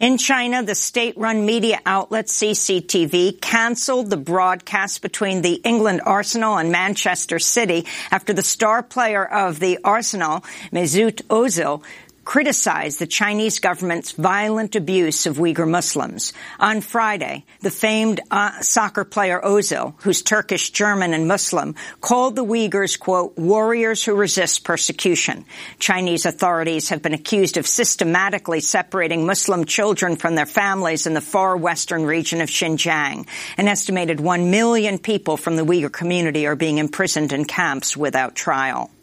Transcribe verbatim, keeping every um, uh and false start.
In China, the state-run media outlet C C T V canceled the broadcast between the England Arsenal and Manchester City after the star player of the Arsenal, Mesut Ozil, criticized the Chinese government's violent abuse of Uyghur Muslims. On Friday, the famed uh, soccer player Ozil, who's Turkish, German, and Muslim, called the Uyghurs, quote, warriors who resist persecution. Chinese authorities have been accused of systematically separating Muslim children from their families in the far western region of Xinjiang. An estimated one million people from the Uyghur community are being imprisoned in camps without trial.